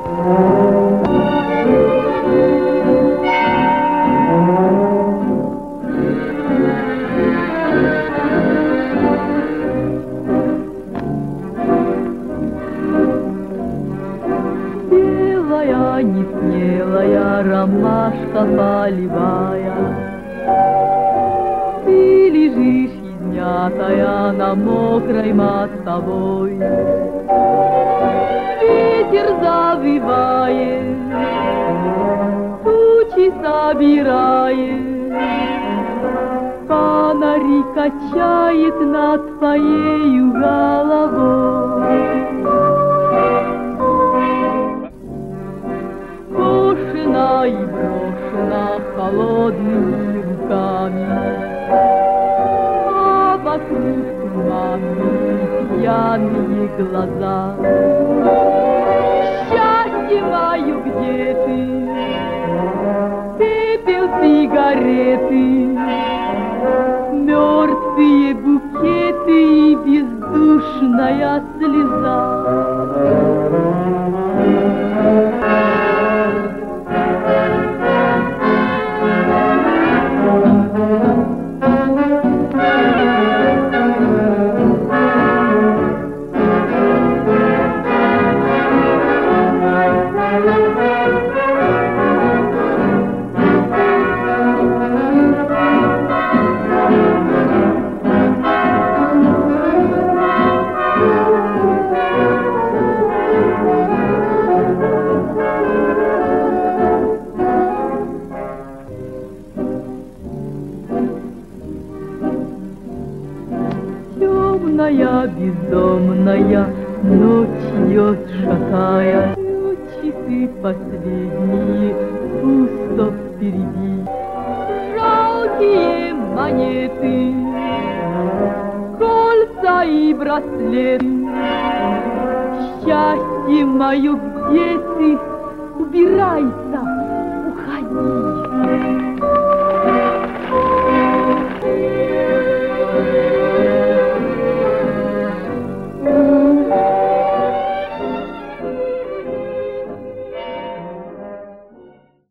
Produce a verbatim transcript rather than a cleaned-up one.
Белая, несмелая ромашка полевая, ты лежишь измятая на мокрой мостовой. Ветер завывает, тучи собирает, фонари качает над твоею головой. Брошена и брошена холодными руками, а вокруг туманные пьяные глаза. Счастье мое, где ты? Пепел сигареты, мертвые букеты и бездушная слеза. Темная, бездомная ночь идет, шатая, часы последние пусто впереди. Жалкие монеты, кольца и браслеты. Счастье мое, где ты? Убирайся, уходи.